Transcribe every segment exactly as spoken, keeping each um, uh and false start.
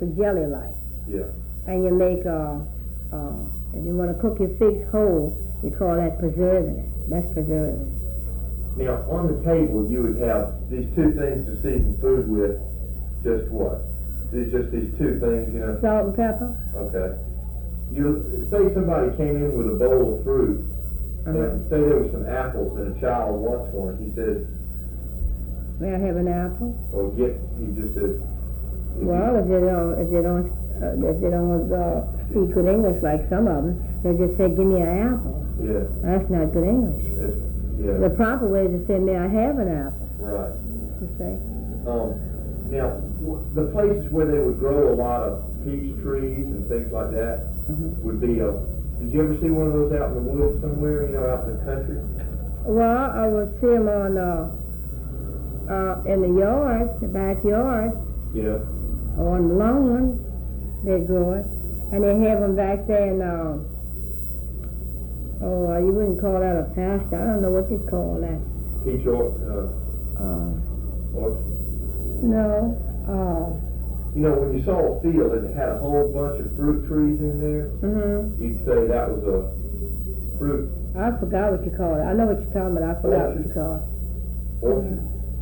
jelly-like. Yeah. And you make, uh, uh, if you want to cook your figs whole, you call that preserving it. That's preserving it. Now, on the table, you would have these two things to season food with. Just what? These just these two things, you know? Salt and pepper. Okay. You say somebody came in with a bowl of fruit, Uh-huh. and say there were some apples, and a child wants one. He says, May I have an apple? or get. He just says. Well, if they don't, if they don't, uh, if they don't uh, speak good English like some of them, they just say, "Give me an apple." Yeah. That's not good English. It's, yeah. The proper way is to say, "May I have an apple?" Right. You say. Um, now, w- the places where they would grow a lot of peach trees and things like that Mm-hmm. would be a. Did you ever see one of those out in the woods somewhere? You know, out in the country. Well, I would see them on uh, uh, in the yard, the backyard, Yeah. or on the lawn. They grow it, and they have them back there in. Uh, oh, uh, you wouldn't call that a pasture. I don't know what you call that. Peach or uh, Uh, orchard. no. Uh, You know, when you saw a field and it had a whole bunch of fruit trees in there, mm-hmm. you'd say that was a fruit I forgot what you call it. I know what you're talking about. I forgot what you call it. orchard.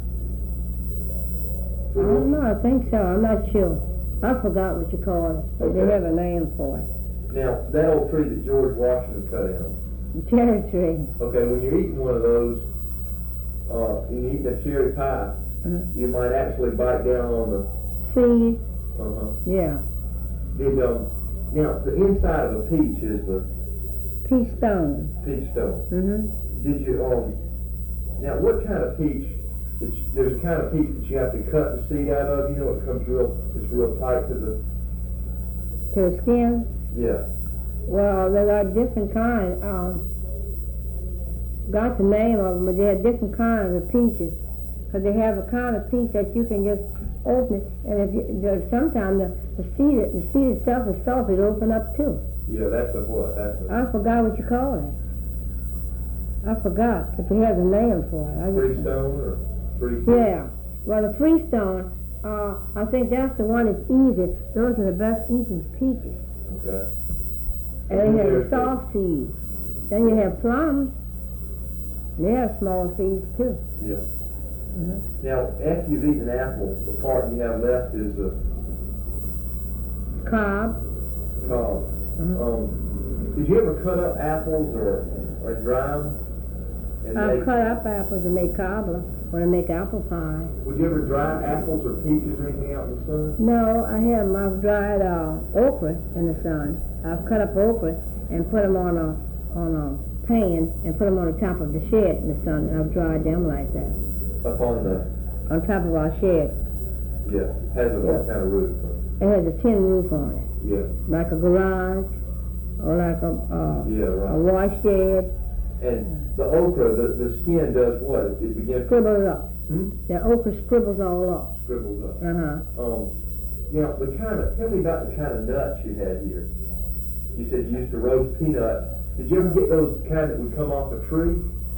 I don't know. I think so. I'm not sure. I forgot what you call it. But They Okay. have a name for it. Now, that old tree that George Washington cut down, The cherry tree. okay, when you're eating one of those, uh, and you eat that cherry pie, Mm-hmm. you might actually bite down on the, Seed. uh-huh. Yeah. Did, um, now, the inside of a peach is the Peach stone. peach stone. Mm-hmm. Did you, um, now, what kind of peach, that you, there's a kind of peach that you have to cut the seed out of, you know, it comes real, it's real tight to the, To the skin. yeah. Well, there are different kinds. Um, got the name of them, but they have different kinds of peaches. Because they have a kind of peach that you can just open it, and if you, there's sometimes the, the seed, the seed itself is soft, it open up too. Yeah, that's a what? That's a I forgot what you call it. I forgot, but they have a name for it. I just- freestone or freestone? Yeah. Well, the freestone, uh, I think that's the one that's easy. Those are the best eating peaches. Okay. And they have There's the soft seeds. Then you have plums. They have small seeds too. Yeah. Mm-hmm. Now, after you've eaten an apple, the part you have left is the Cob. cob. Mm-hmm. Um, did you ever cut up apples or, or dry them? And I've make- cut up apples and make cobbler when I make apple pie. Would you ever dry apples or peaches or anything out in the sun? No, I have 'em. I've dried uh, okra in the sun. I've cut up okra and put them on a on a pan and put them on the top of the shed in the sun, and I've dried them like that. Up on the, On top of our shed. yeah, has a what kind of roof? It has a tin roof on it, Yeah, like a garage or like a, uh, yeah, a right. wash shed. And the okra, the, the skin does what? It begins to Scribbles up. hmm? The okra scribbles all up. scribbles up. Uh-huh. Um, now, the kind of, tell me about the kind of nuts you had here. You said you used to roast peanuts. Did you ever get those kind that would come off a tree?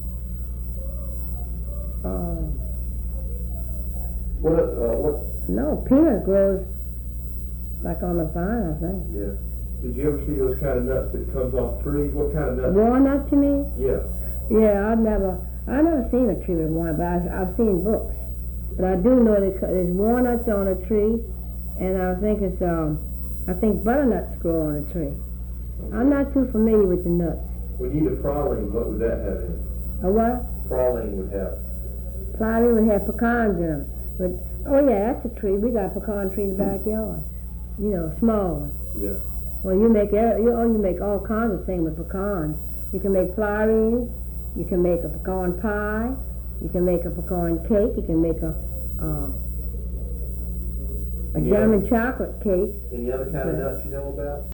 Uh, What, uh, what, no, peanut grows like on the vine, I think. yeah. Did you ever see those kind of nuts that comes off trees? What kind of nuts? Walnuts, you mean? Yeah. Yeah, I've never, I've never seen a tree with walnuts, but I've, I've seen books. But I do know that there's walnuts on a tree, and I think it's, um, I think butternuts grow on a tree. I'm not too familiar with the nuts. When you eat a praline, what would that have in it? A what? Praline would have. Probably would have pecans in them. But, oh yeah, that's a tree. We got a pecan tree in the backyard. You know, small ones. Yeah. Well, you make, every- you, oh, you make all kinds of things with pecans. You can make pralines. You can make a pecan pie. You can make a pecan cake. You can make a, um, a Any German other- chocolate cake. Any other kind of Yeah. nuts you know about?